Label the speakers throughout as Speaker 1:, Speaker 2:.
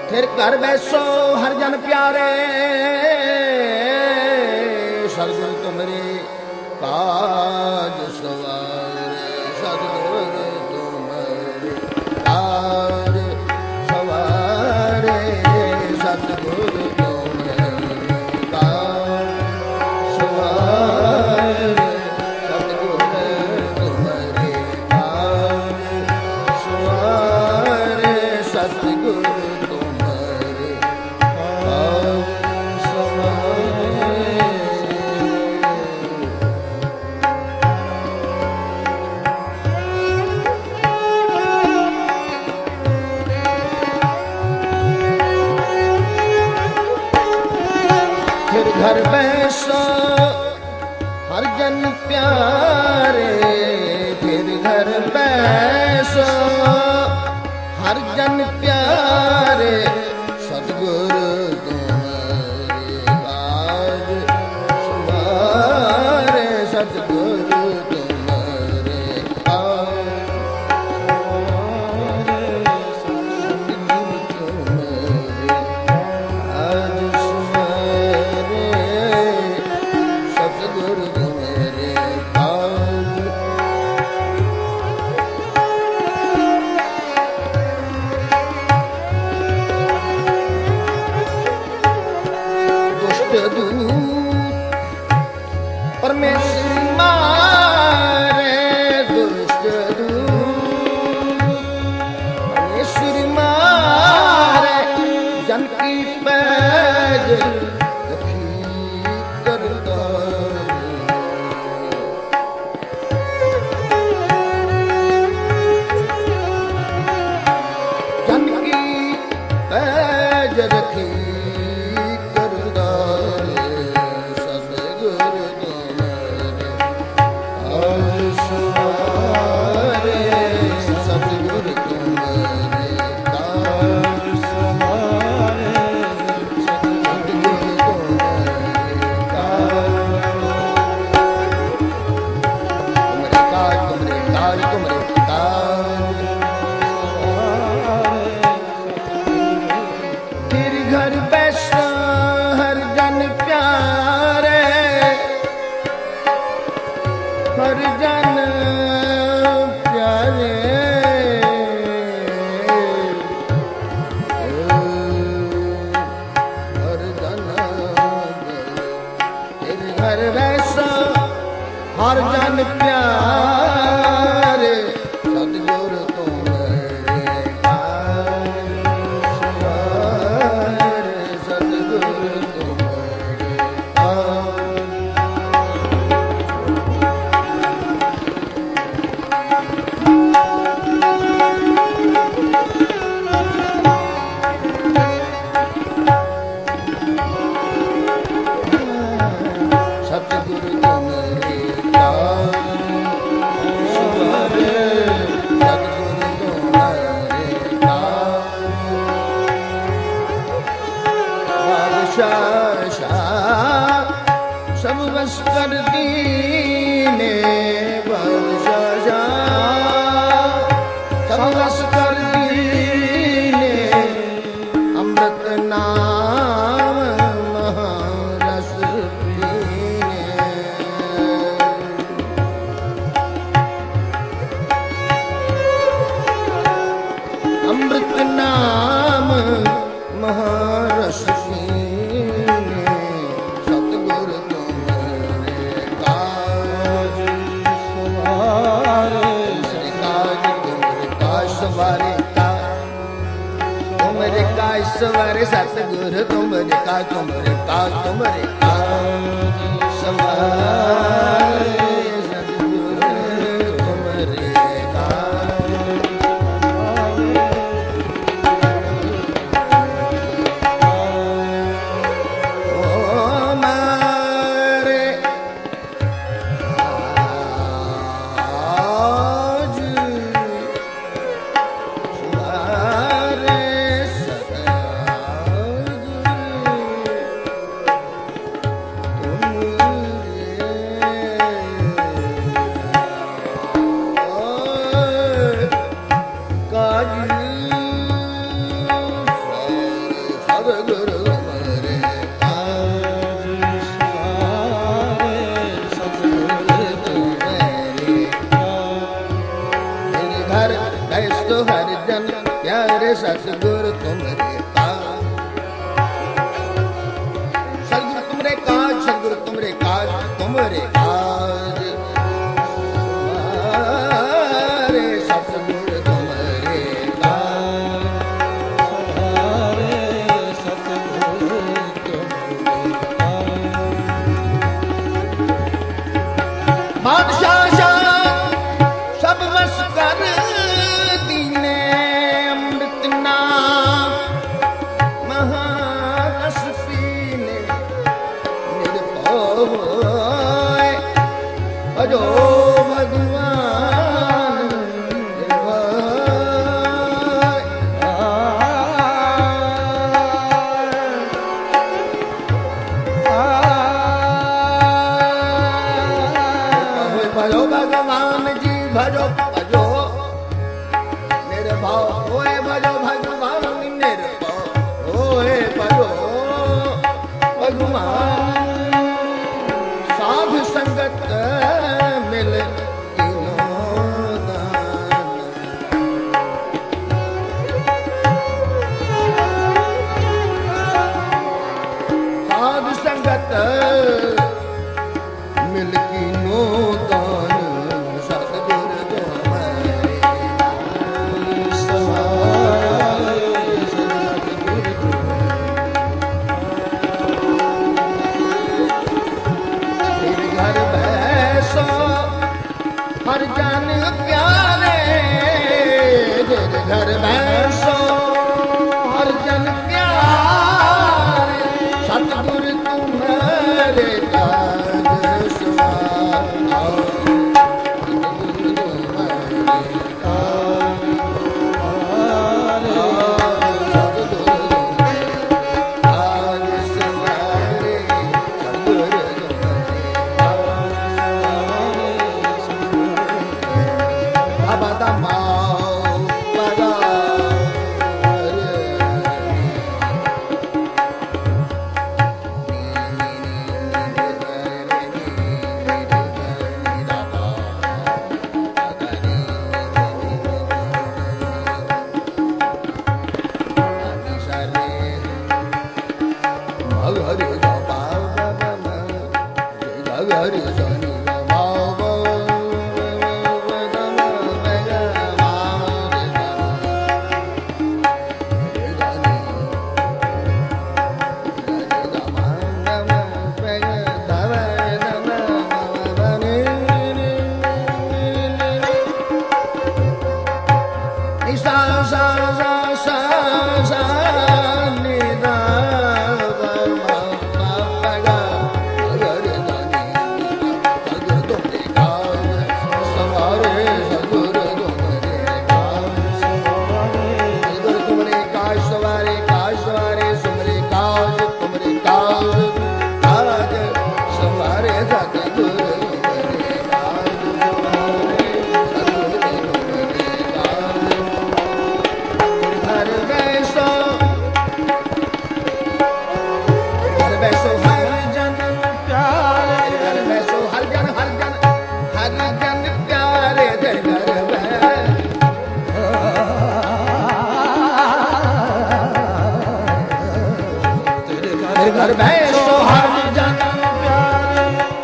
Speaker 1: फिर घर बैसो हर जन प्यारे, सतगुरु तुमरे काज सवारे, सतगुरु तुमरे काज सवारे, सतगुरु तुमरे काज सवारे, सतगुरु तुमरे काज सवारे, सतगुरु घर बैसो हर जन प्यारे, फिर घर बैसो हर जन प्यारे, सतगुरु तुम्हारे काज सवारे, सतगुरु तुम्हारे काज परमेश्वर मारे, दुष्ट दूत परमेश्वर मारे, जन की पैज रखी करता, जन की पैज रखी घर बैसा हर जन प्यारे, हर जन प्यारे, हर जन घर बैसा हर जन प्यारे, सतगुरु तुम्हारे सतगुरु तुम्हारे सब बस कर दीने, बादशाह सब बस कर दीने, अमृत नाम महारस पीने, अमृत नाम महारस पीने, सतगुरु तुम्हारे काज सवारे, तुम्हारे काज सवारे, तुम्हारे काज सवारे, सतगुरु तुम्हारे काज, तुम्हारे काज, तुम्हारे काज सवारे, सतगुरु तुम्हारे बैसो हर जन प्यारे सतगुरु तुमरे काज। सतगुरु तुमरे काज, सतगुरु तुमरे काज, तुमरे काज। अरे सतगुरु तुमरे काज, अरे सतगुरु तुमरे काज। बादशाह सब बस कर दीने अमृत नाम महारस पीने निर्भय भजो भगवान भजो भगवान जी भजो भजो निर्भय होए भजो भगवान निर्भय होए भजो भगवान। साधु संगत मिल तीनों दान। साधु संगत मिल तीनों दान। हर जन प्यारे घर बैसो हर जन प्यारे सतगुरु तुम्हारे काज सवारो। सतगुरु तुम्हारे काज सतगुरु काज सवारे। सतगुरु घर बैसो हर जन प्यारे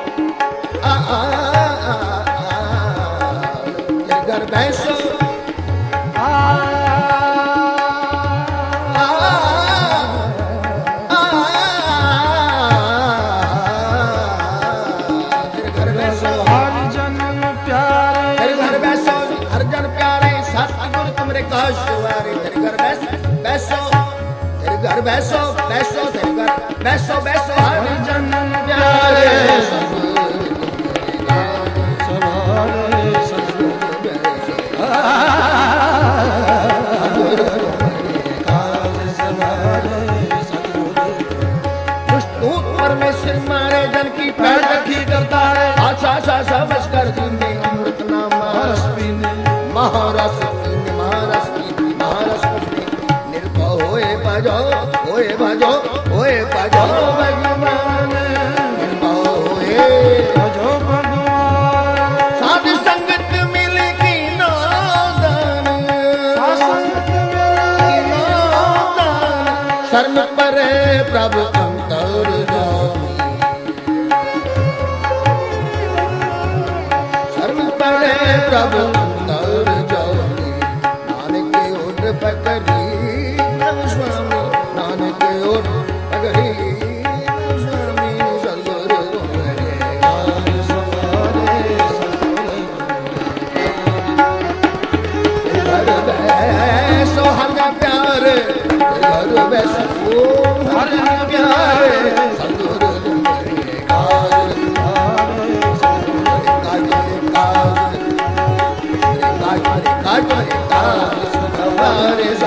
Speaker 1: घर बैसो घर बैसो हर जन प्यारे घर बैसो हर जन प्यारे सतगुरु तुमरे काज सवारे। घर बैसो घर बैसो बैसो घर बैसो बैसो हर जन प्यारे परमेश्वर मारे जन की पैर रखी करता है। आशा समझ कर दीने अमृत नाम महारस पीने महारस पीने महारस पीने महारस पीने निर्भय होए भजो भगवान निर्भय होए भजो भगवान। साधु संगत मिलेगी नादान शरण परे प्रभु अंतर जामी, शरण परे प्रभु अंतर जामी। नानक ओट पकड़ी प्रभु स्वामी, नानक ओट पकड़ी प्रभु स्वामी। सतगुरु तुम्हारे काज सवारे, घर बैसो हर प्यारे, घर बैसो हर प्यारे। सतगुरु तुम्हारे काज काज काज काज काज सवारे।